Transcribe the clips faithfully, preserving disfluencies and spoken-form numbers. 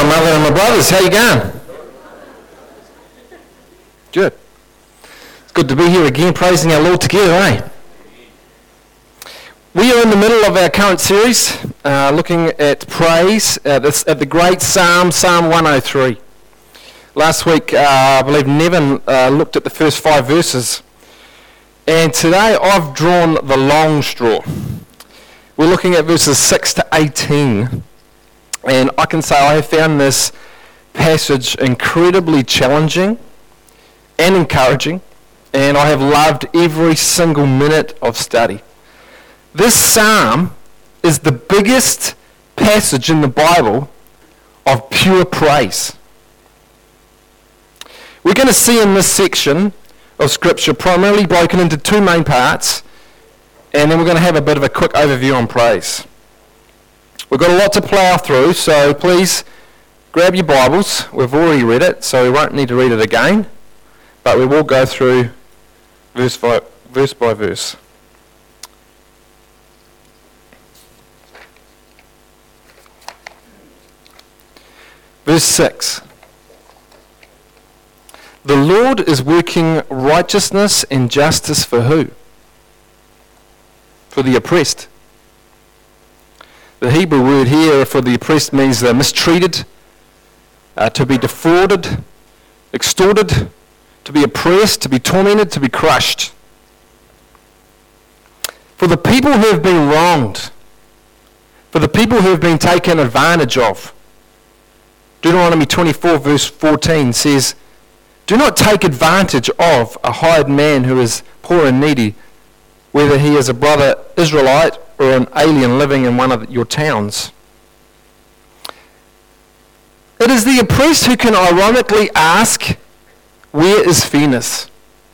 mother and my brothers. How you going? Good. It's good to be here again, praising our Lord together, eh? We are in the middle of our current series, uh, looking at praise, uh, this, at the great Psalm, Psalm one oh three. Last week, uh, I believe Nevin uh, looked at the first five verses. And today, I've drawn the long straw. We're looking at verses six to eighteen. And I can say I have found this passage incredibly challenging and encouraging, and I have loved every single minute of study. This psalm is the biggest passage in the Bible of pure praise. We're going to see in this section of Scripture primarily broken into two main parts, and then we're going to have a bit of a quick overview on praise. We've got a lot to plough through, so please grab your Bibles. We've already read it, so we won't need to read it again, but we will go through verse by verse. By verse. Verse six. The Lord is working righteousness and justice for who? For the oppressed. The Hebrew word here for the oppressed means they're mistreated, uh, to be defrauded, extorted, to be oppressed, to be tormented, to be crushed. For the people who have been wronged, for the people who have been taken advantage of. Deuteronomy twenty-four verse fourteen says, "Do not take advantage of a hired man who is poor and needy, whether he is a brother Israelite or an alien living in one of your towns." It is the oppressed who can ironically ask, where is fairness?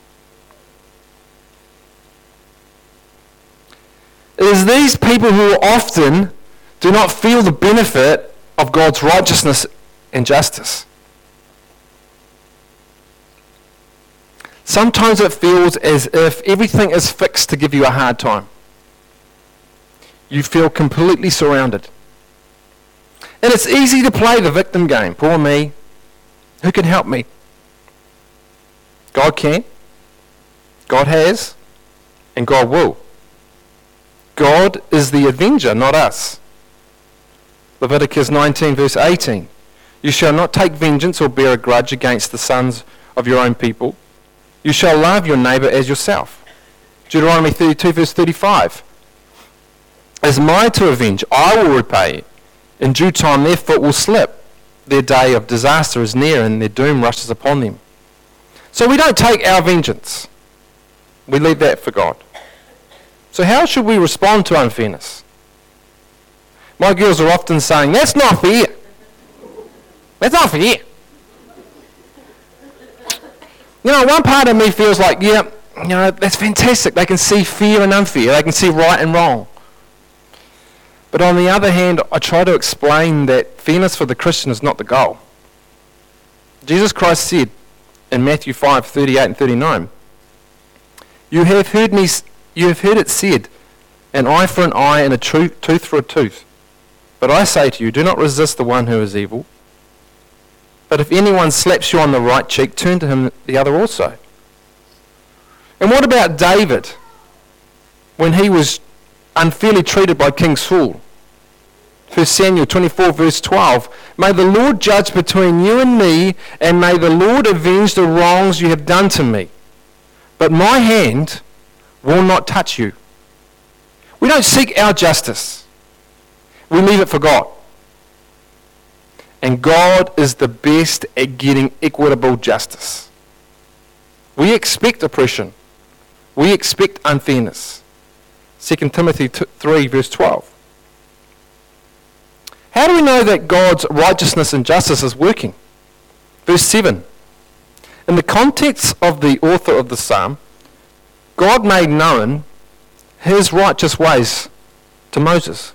It is these people who often do not feel the benefit of God's righteousness and justice. Sometimes it feels as if everything is fixed to give you a hard time. You feel completely surrounded. And it's easy to play the victim game. Poor me. Who can help me? God can. God has. And God will. God is the avenger, not us. Leviticus nineteen verse eighteen. You shall not take vengeance or bear a grudge against the sons of your own people. You shall love your neighbour as yourself. Deuteronomy thirty-two verse thirty-five. It is mine to avenge, I will repay. In due time their foot will slip. Their day of disaster is near and their doom rushes upon them. So we don't take our vengeance. We leave that for God. So how should we respond to unfairness? My girls are often saying, that's not fair. That's not fair. You know, one part of me feels like, yeah, you know, that's fantastic. They can see fair and unfair. They can see right and wrong. But on the other hand, I try to explain that fairness for the Christian is not the goal. Jesus Christ said in Matthew five, thirty-eight and thirty-nine, You have heard me, you have heard it said, an eye for an eye and a tooth, tooth for a tooth. But I say to you, do not resist the one who is evil. But if anyone slaps you on the right cheek, turn to him the other also. And what about David when he was unfairly treated by King Saul? First Samuel twenty-four verse twelve. May the Lord judge between you and me, and may the Lord avenge the wrongs you have done to me. But my hand will not touch you. We don't seek our justice. We leave it for God. And God is the best at getting equitable justice. We expect oppression. We expect unfairness. Second Timothy three verse twelve. How do we know that God's righteousness and justice is working? Verse seven. In the context of the author of the psalm, God made known his righteous ways to Moses.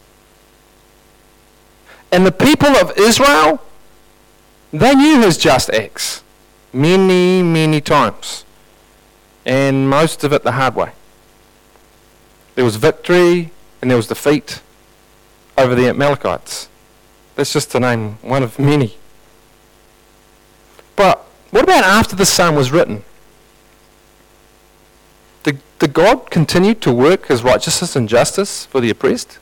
And the people of Israel, they knew his just acts many, many times. And most of it the hard way. There was victory and there was defeat over the Amalekites. That's just to name one of many. But what about after the psalm was written? Did, did God continue to work his righteousness and justice for the oppressed?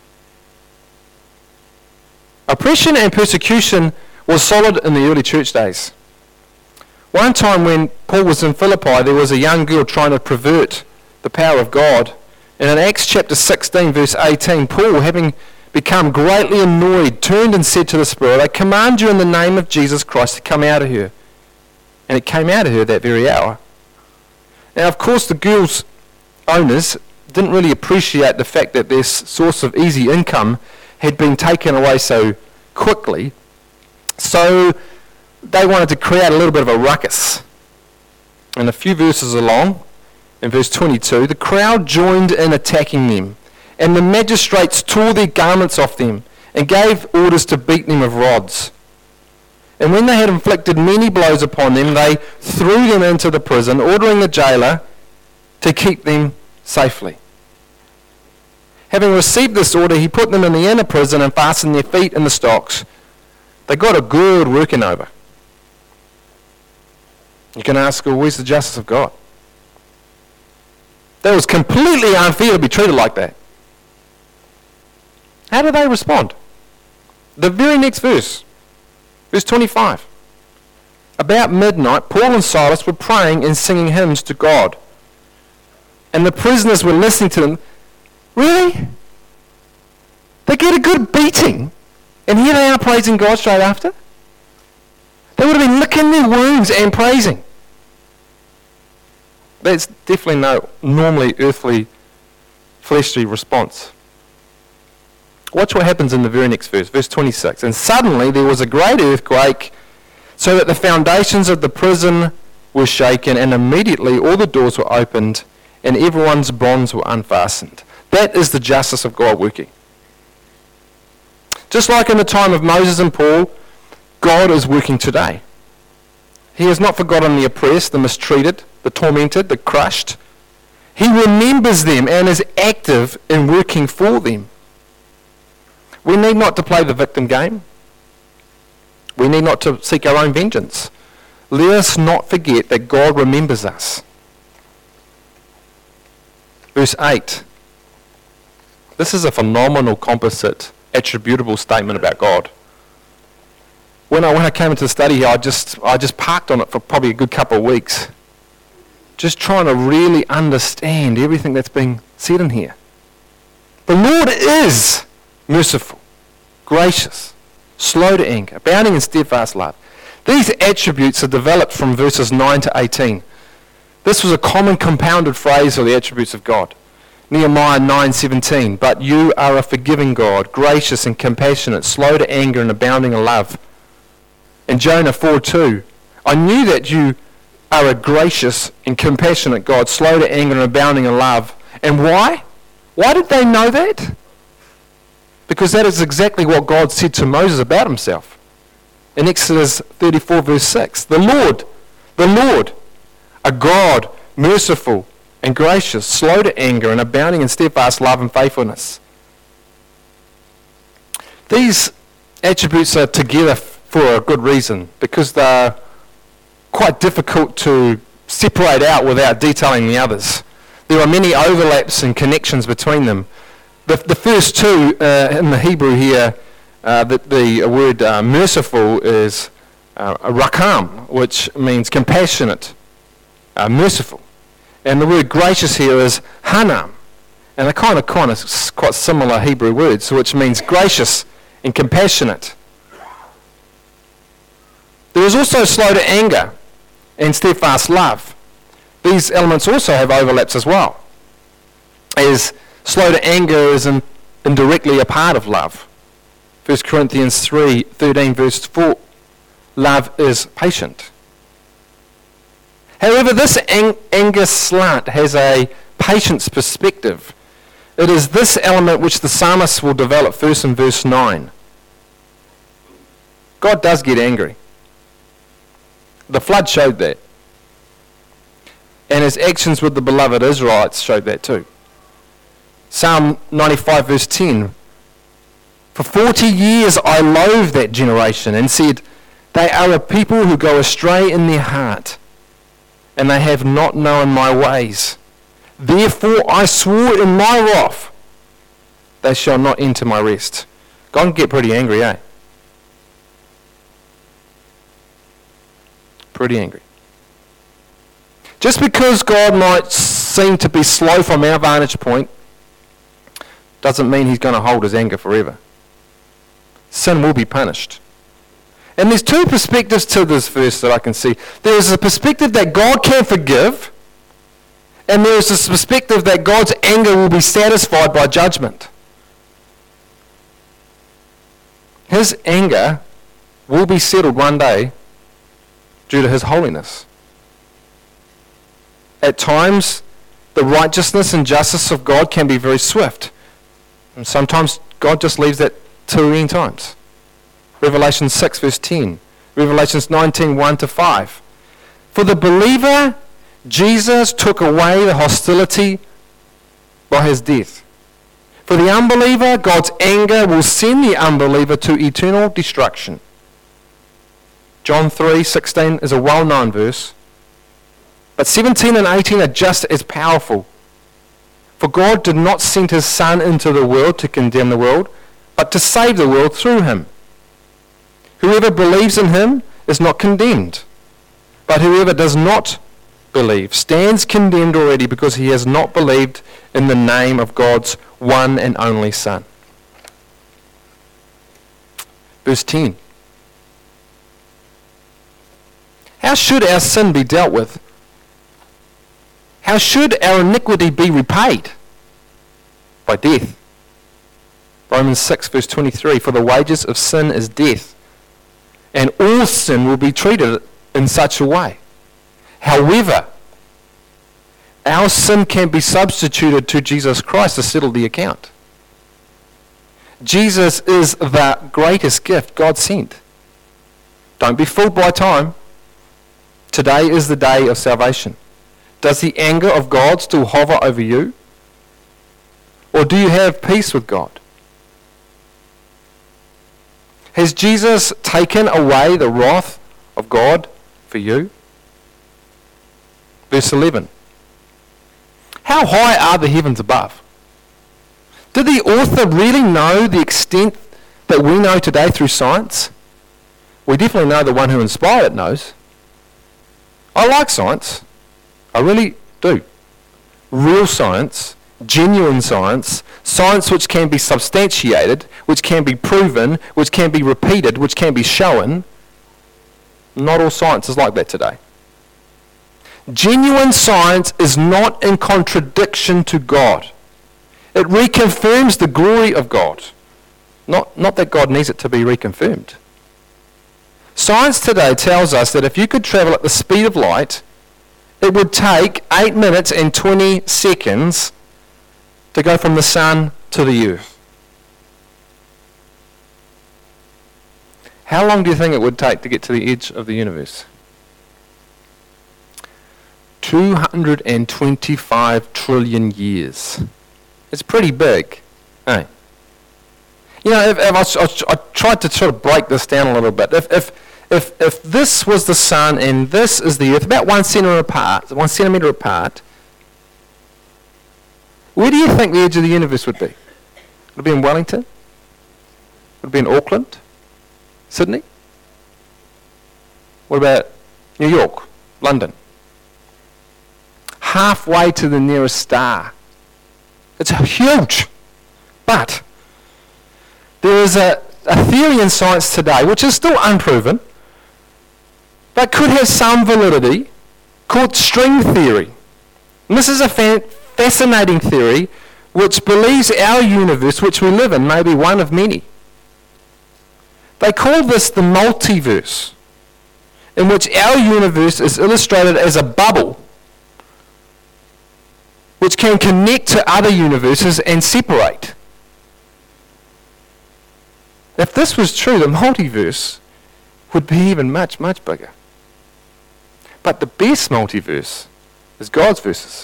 Oppression and persecution was solid in the early church days. One time when Paul was in Philippi, there was a young girl trying to pervert the power of God. And in Acts chapter sixteen, verse eighteen, Paul, having become greatly annoyed, turned and said to the Spirit, I command you in the name of Jesus Christ to come out of her. And it came out of her that very hour. Now, of course, the girl's owners didn't really appreciate the fact that their source of easy income had been taken away so quickly. So they wanted to create a little bit of a ruckus. And a few verses along, in verse twenty-two, the crowd joined in attacking them, and the magistrates tore their garments off them and gave orders to beat them with rods. And when they had inflicted many blows upon them, they threw them into the prison, ordering the jailer to keep them safely. Having received this order, he put them in the inner prison and fastened their feet in the stocks. They got a good working over. You can ask, well, where's the justice of God? That was completely unfair to be treated like that. How do they respond? The very next verse, verse twenty-five. About midnight, Paul and Silas were praying and singing hymns to God. And the prisoners were listening to them. Really? They get a good beating, and here they are praising God straight after? They would have been licking their wounds and praising. That's definitely no normally earthly, fleshly response. Watch what happens in the very next verse, verse twenty-six. And suddenly there was a great earthquake, so that the foundations of the prison were shaken, and immediately all the doors were opened, and everyone's bonds were unfastened. That is the justice of God working. Just like in the time of Moses and Paul, God is working today. He has not forgotten the oppressed, the mistreated, the tormented, the crushed. He remembers them and is active in working for them. We need not to play the victim game. We need not to seek our own vengeance. Let us not forget that God remembers us. Verse eight. This is a phenomenal composite attributable statement about God. When I when I came into the study here, I just I just parked on it for probably a good couple of weeks, just trying to really understand everything that's being said in here. The Lord is merciful, gracious, slow to anger, abounding in steadfast love. These attributes are developed from verses nine to eighteen. This was a common compounded phrase for the attributes of God. Nehemiah nine seventeen, but you are a forgiving God, gracious and compassionate, slow to anger and abounding in love. In Jonah four two, I knew that you are a gracious and compassionate God, slow to anger and abounding in love. And why? Why did they know that? Because that is exactly what God said to Moses about himself. In Exodus thirty-four verse six, the Lord, the Lord, a God merciful and gracious, slow to anger and abounding in steadfast love and faithfulness. These attributes are together for a good reason, because they're quite difficult to separate out without detailing the others. There are many overlaps and connections between them. The, the first two uh, in the Hebrew here, uh, the, the word uh, merciful is uh, rakam, which means compassionate, uh, merciful. And the word gracious here is hanam. And they're kind of, kind of quite similar Hebrew words, which means gracious and compassionate. There is also slow to anger and steadfast love. These elements also have overlaps as well. As slow to anger is in, indirectly a part of love. First Corinthians three thirteen verse four, love is patient. However, this ang- anger slant has a patience perspective. It is this element which the psalmist will develop first in verse nine. God does get angry. The flood showed that. And his actions with the beloved Israelites showed that too. Psalm ninety-five verse ten For forty years I loathed that generation and said, they are a people who go astray in their heart, and they have not known my ways. Therefore I swore in my wrath, they shall not enter my rest. God can get pretty angry, eh? Pretty angry. Just because God might seem to be slow from our vantage point doesn't mean he's going to hold his anger forever. Sin will be punished. And there's two perspectives to this verse that I can see. There is a perspective that God can forgive, and there is this perspective that God's anger will be satisfied by judgment. His anger will be settled one day due to his holiness. At times, the righteousness and justice of God can be very swift. And sometimes God just leaves that till the end times. Revelation six verse ten. Revelation nineteen, one to five. For the believer, Jesus took away the hostility by his death. For the unbeliever, God's anger will send the unbeliever to eternal destruction. John three sixteen is a well-known verse. But seventeen and eighteen are just as powerful. For God did not send his Son into the world to condemn the world, but to save the world through him. Whoever believes in him is not condemned, but whoever does not believe stands condemned already because he has not believed in the name of God's one and only Son. Verse ten. How should our sin be dealt with? How should our iniquity be repaid? By death. Romans six verse twenty-three, for the wages of sin is death, and all sin will be treated in such a way. However, our sin can be substituted to Jesus Christ to settle the account. Jesus is the greatest gift God sent. Don't be fooled by time. Today is the day of salvation. Does the anger of God still hover over you? Or do you have peace with God? Has Jesus taken away the wrath of God for you? Verse eleven. How high are the heavens above? Did the author really know the extent that we know today through science? We definitely know the one who inspired it knows. I like science. I really do. Real science, genuine science, science which can be substantiated, which can be proven, which can be repeated, which can be shown. Not all science is like that today. Genuine science is not in contradiction to God. It reconfirms the glory of God. Not, not that God needs it to be reconfirmed. Science today tells us that if you could travel at the speed of light, it would take eight minutes and twenty seconds to go from the sun to the earth. How long do you think it would take to get to the edge of the universe? two hundred twenty-five trillion years. It's pretty big, eh? You know, if, if I, I, I tried to sort of break this down a little bit. If, if if if this was the sun and this is the earth, about one centimeter apart, one centimeter apart, where do you think the edge of the universe would be? Would it be in Wellington? Would it be in Auckland? Sydney? What about New York? London? Halfway to the nearest star. It's huge. But there is a, a theory in science today, which is still unproven, but could have some validity, called string theory. And this is a fa- fascinating theory which believes our universe, which we live in, may be one of many. They call this the multiverse, in which our universe is illustrated as a bubble which can connect to other universes and separate. If this was true, the multiverse would be even much, much bigger. But the best multiverse is God's verses.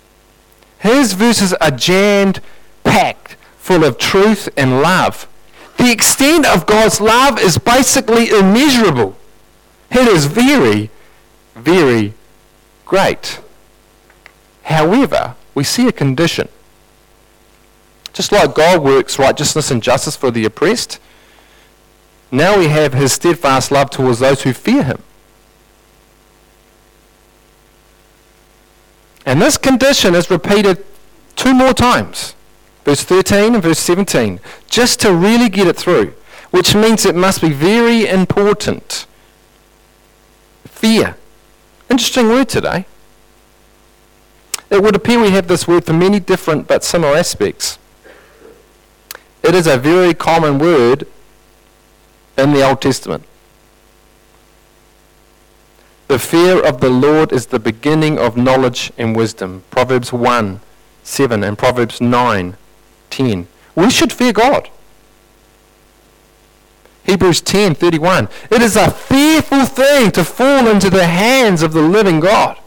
His verses are jammed, packed, full of truth and love. The extent of God's love is basically immeasurable. It is very, very great. However, we see a condition. Just like God works righteousness and justice for the oppressed, now we have his steadfast love towards those who fear him. And this condition is repeated two more times, verse thirteen and verse seventeen, just to really get it through, which means it must be very important. Fear. Interesting word today. It would appear we have this word for many different but similar aspects. It is a very common word in the Old Testament. The fear of the Lord is the beginning of knowledge and wisdom. Proverbs one, seven and Proverbs nine, ten. We should fear God. Hebrews ten, thirty-one. It is a fearful thing to fall into the hands of the living God.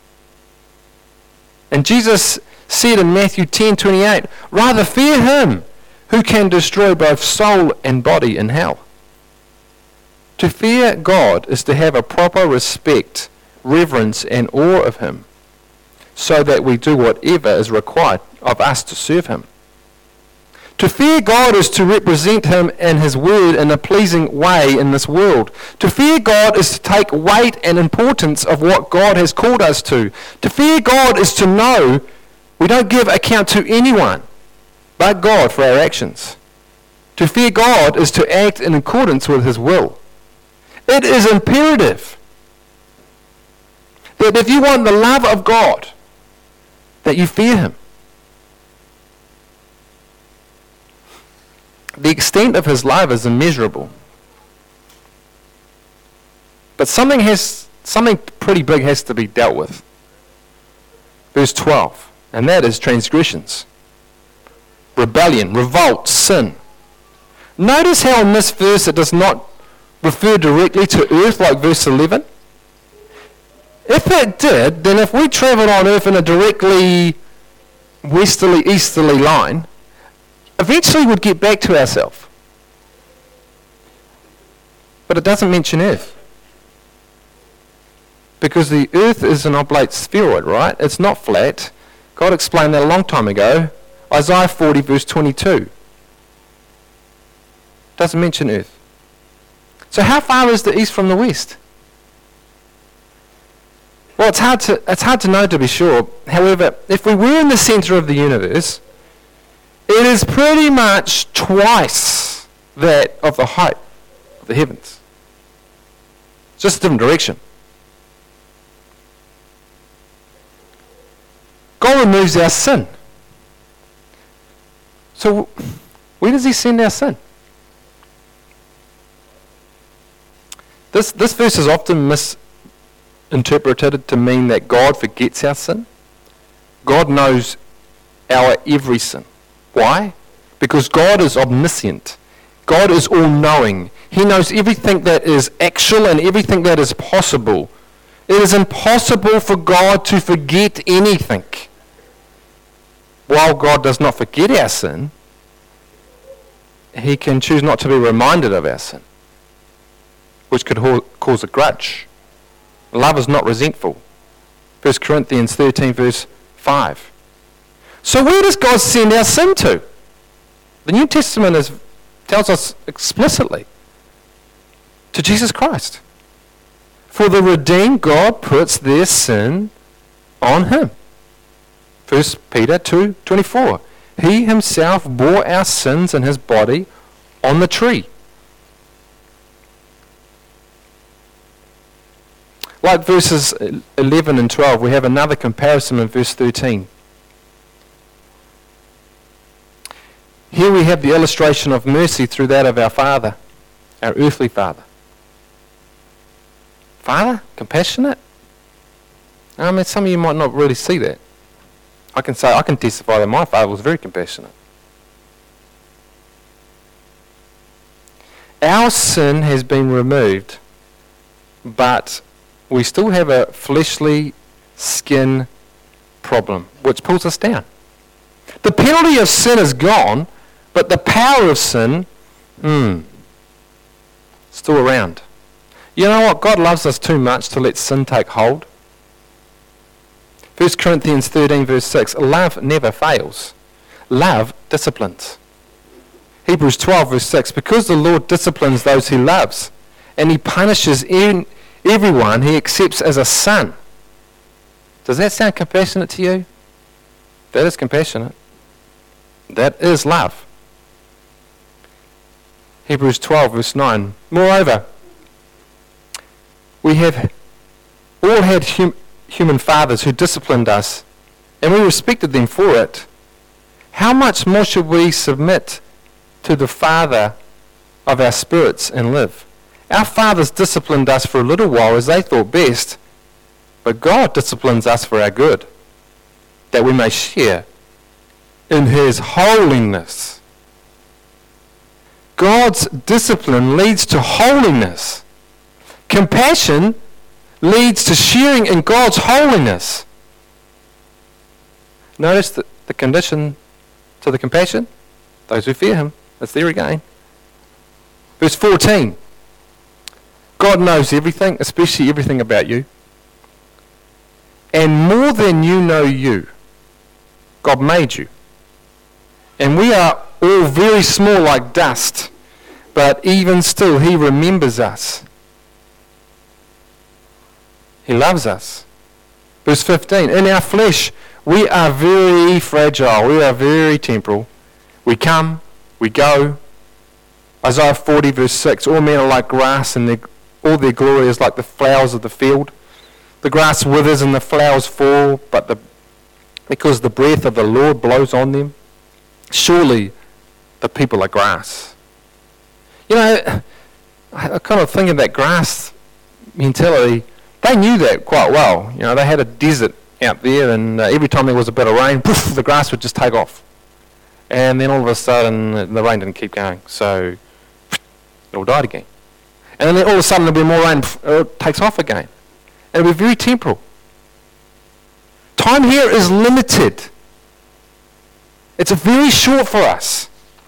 And Jesus said in Matthew ten, twenty-eight, rather fear him who can destroy both soul and body in hell. To fear God is to have a proper respect, reverence, and awe of him, so that we do whatever is required of us to serve him. To fear God is to represent him and his word in a pleasing way in this world. To fear God is to take weight and importance of what God has called us to. To fear God is to know we don't give account to anyone but God for our actions. To fear God is to act in accordance with his will. It is imperative that if you want the love of God, that you fear him. The extent of his love is immeasurable. But something has something pretty big has to be dealt with. Verse twelve, and that is transgressions. Rebellion, revolt, sin. Notice how in this verse it does not refer directly to earth like verse eleven. If it did, then if we travelled on earth in a directly westerly, easterly line, eventually we'd get back to ourselves. But it doesn't mention earth. Because the earth is an oblate spheroid, right? It's not flat. God explained that a long time ago. Isaiah forty verse twenty-two. Doesn't mention earth. So how far is the east from the west? Well, it's hard to it's hard to know to be sure. However, if we were in the centre of the universe, it is pretty much twice that of the height of the heavens. It's just a different direction. God removes our sin. So where does he send our sin? This this verse is often misinterpreted to mean that God forgets our sin. God knows our every sin. Why? Because God is omniscient. God is all-knowing. He knows everything that is actual and everything that is possible. It is impossible for God to forget anything. While God does not forget our sin, he can choose not to be reminded of our sin, which could ha- cause a grudge. Love is not resentful. First Corinthians thirteen verse five. So where does God send our sin to? The New Testament is, tells us explicitly. To Jesus Christ. For the redeemed, God puts their sin on him. First Peter two twenty-four. He himself bore our sins in his body on the tree. Like verses eleven and twelve, we have another comparison in verse thirteen. Here we have the illustration of mercy through that of our Father, our earthly Father. Father, compassionate? I mean, some of you might not really see that. I can say, I can testify that my father was very compassionate. Our sin has been removed, but we still have a fleshly skin problem, which pulls us down. The penalty of sin is gone, but the power of sin Hmm. Still around. You know what? God loves us too much to let sin take hold. First Corinthians thirteen verse six, love never fails. Love disciplines. Hebrews twelve verse six, because the Lord disciplines those he loves, and he punishes en- everyone he accepts as a son. Does that sound compassionate to you? That is compassionate. That is love. Hebrews twelve verse nine, moreover, we have all had hum- human fathers who disciplined us, and we respected them for it. How much more should we submit to the Father of our spirits and live? Our fathers disciplined us for a little while as they thought best, but God disciplines us for our good, that we may share in his holiness. God's discipline leads to holiness. Compassion leads to sharing in God's holiness. Notice the, the condition to the compassion. Those who fear him. That's there again. Verse fourteen. God knows everything, especially everything about you. And more than you know you, God made you. And we are all very small like dust, but even still he remembers us. He loves us. Verse fifteen, in our flesh we are very fragile, we are very temporal. We come, we go. Isaiah forty verse six, all men are like grass and their, all their glory is like the flowers of the field. The grass withers and the flowers fall, but the, because the breath of the Lord blows on them, surely the people are grass. You know, I kind of think of that grass mentality. They knew that quite well. You know, they had a desert out there, and uh, every time there was a bit of rain, poof, the grass would just take off. And then all of a sudden, uh, the rain didn't keep going, so it all died again. And then all of a sudden, there'll be more rain, poof, it takes off again. And it'll be very temporal. Time here is limited. It's very short for us.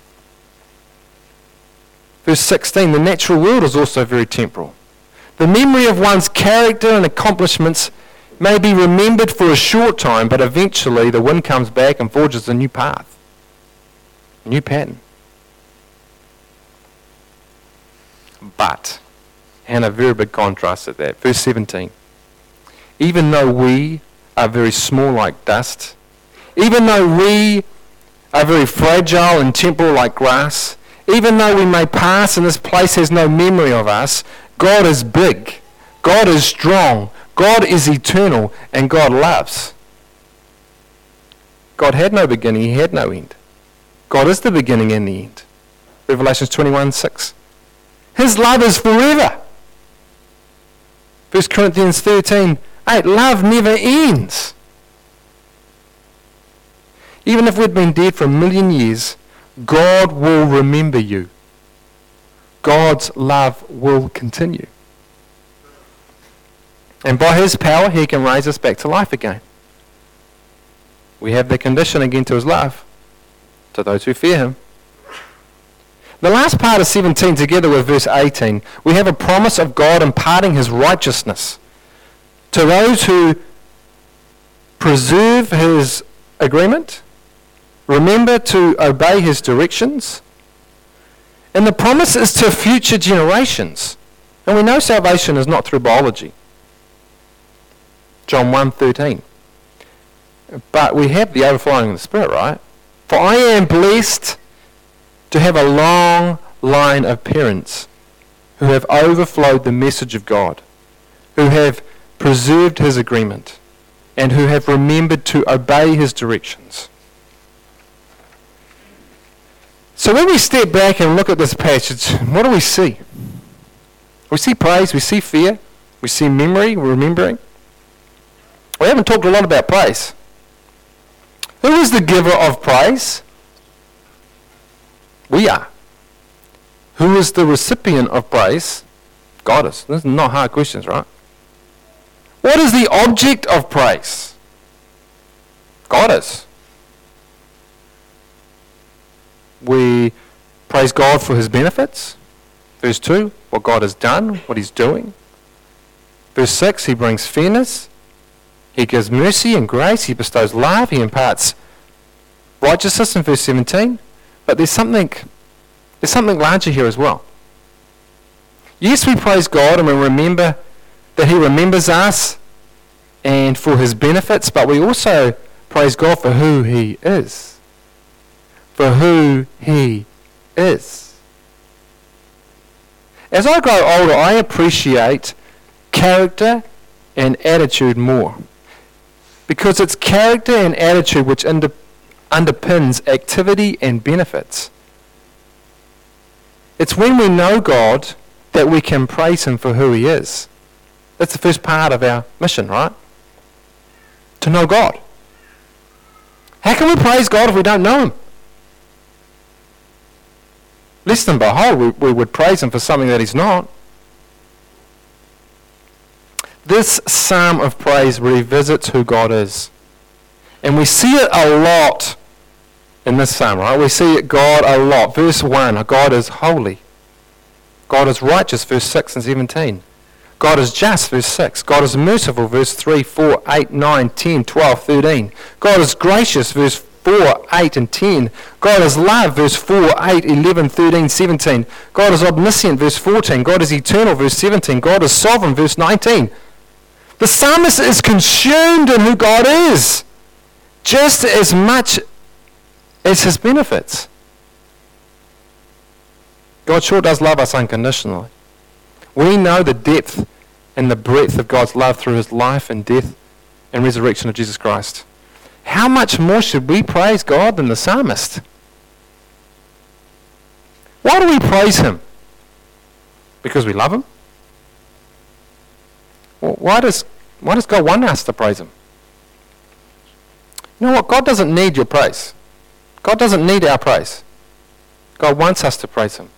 Verse sixteen, the natural world is also very temporal. The memory of one's character and accomplishments may be remembered for a short time, but eventually the wind comes back and forges a new path, a new pattern. But, and a very big contrast at that, verse seventeen, even though we are very small like dust, even though we are very fragile and temporal like grass, even though we may pass and this place has no memory of us, God is big, God is strong, God is eternal, and God loves. God had no beginning, he had no end. God is the beginning and the end. Revelation twenty-one six. His love is forever. First Corinthians thirteen eight. Love never ends. Even if we'd been dead for a million years, God will remember you. God's love will continue. And by his power, he can raise us back to life again. We have the condition again to his love, to those who fear him. The last part of seventeen, together with verse eighteen, we have a promise of God imparting his righteousness to those who preserve his agreement, remember to obey his directions, and the promise is to future generations. And we know salvation is not through biology. John one thirteen. But we have the overflowing of the Spirit, right? For I am blessed to have a long line of parents who have overflowed the message of God, who have preserved his agreement, and who have remembered to obey his directions. So when we step back and look at this passage, what do we see? We see praise, we see fear, we see memory, remembering. We haven't talked a lot about praise. Who is the giver of praise? We are. Who is the recipient of praise? God is. These are not hard questions, right? What is the object of praise? God is. We praise God for his benefits. Verse two, what God has done, what he's doing. Verse six, he brings fairness. He gives mercy and grace. He bestows love. He imparts righteousness in verse seventeen. But there's something, there's something larger here as well. Yes, we praise God and we remember that he remembers us and for his benefits, but we also praise God for who he is. For who he is. As I grow older, I appreciate character and attitude more. Because it's character and attitude which under, underpins activity and benefits. It's when we know God that we can praise him for who he is. That's the first part of our mission, right? To know God. How can we praise God if we don't know him? Less than behold, we, we would praise him for something that he's not. This psalm of praise revisits who God is. And we see it a lot in this psalm, right? We see it God a lot. Verse one, God is holy. God is righteous, verse six and seventeen. God is just, verse six. God is merciful, verse three, four, eight, nine, ten, twelve, thirteen. God is gracious, verse four, eight, and ten. God is love, verse four, eight, eleven, thirteen, seventeen. God is omniscient, verse fourteen. God is eternal, verse seventeen. God is sovereign, verse nineteen. The psalmist is consumed in who God is, just as much as his benefits. God sure does love us unconditionally. We know the depth and the breadth of God's love through his life and death and resurrection of Jesus Christ. How much more should we praise God than the psalmist? Why do we praise him? Because we love him? Well, why does, why does God want us to praise him? You know what? God doesn't need your praise. God doesn't need our praise. God wants us to praise him.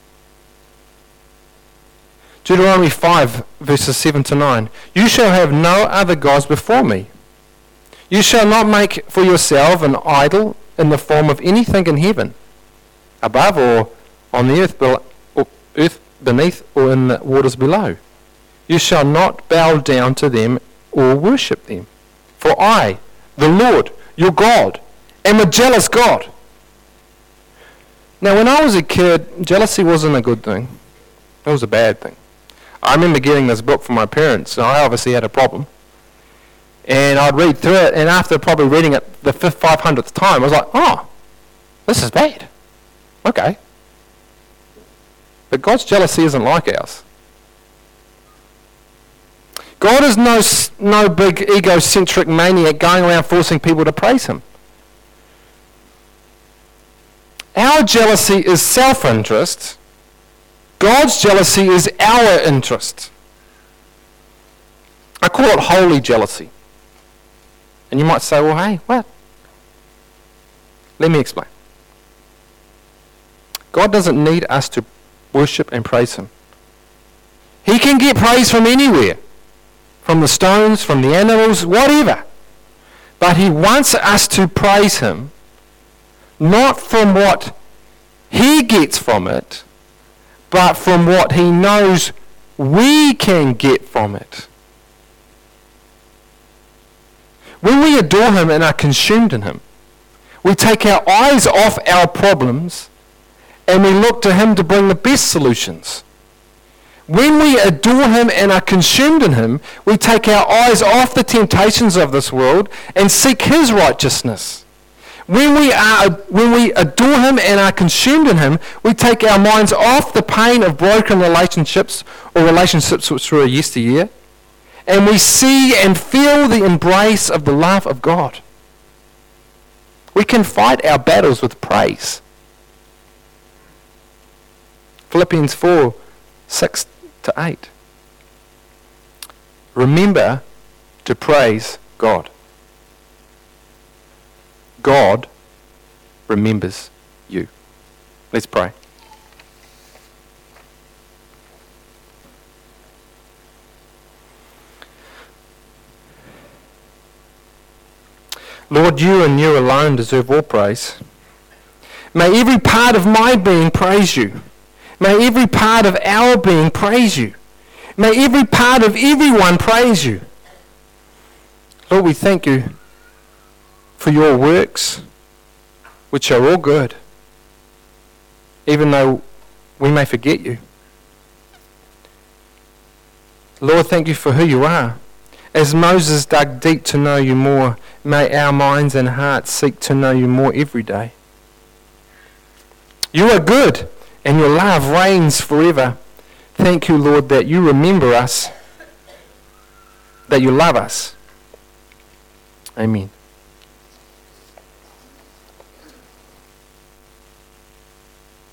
Deuteronomy five, verses seven to nine. You shall have no other gods before me. You shall not make for yourself an idol in the form of anything in heaven, above or on the earth, be- or earth beneath or in the waters below. You shall not bow down to them or worship them. For I, the Lord, your God, am a jealous God. Now when I was a kid, jealousy wasn't a good thing. It was a bad thing. I remember getting this book from my parents, so I obviously had a problem. And I'd read through it, and after probably reading it the fifth, five hundredth time, I was like, oh, this is bad. Okay. But God's jealousy isn't like ours. God is no, no big egocentric maniac going around forcing people to praise him. Our jealousy is self-interest. God's jealousy is our interest. I call it holy jealousy. And you might say, well, hey, what? Let me explain. God doesn't need us to worship and praise him. He can get praise from anywhere. From the stones, from the animals, whatever. But he wants us to praise him, not from what he gets from it, but from what he knows we can get from it. When we adore him and are consumed in him, we take our eyes off our problems and we look to him to bring the best solutions. When we adore him and are consumed in him, we take our eyes off the temptations of this world and seek his righteousness. When we are, when we adore him and are consumed in him, we take our minds off the pain of broken relationships or relationships which were yesteryear, and we see and feel the embrace of the love of God. We can fight our battles with praise. Philippians four, six to eight. Remember to praise God. God remembers you. Let's pray. Lord, you and you alone deserve all praise. May every part of my being praise you. May every part of our being praise you. May every part of everyone praise you. Lord, we thank you for your works, which are all good, even though we may forget you. Lord, thank you for who you are. As Moses dug deep to know you more, may our minds and hearts seek to know you more every day. You are good, and your love reigns forever. Thank you, Lord, that you remember us, that you love us. Amen.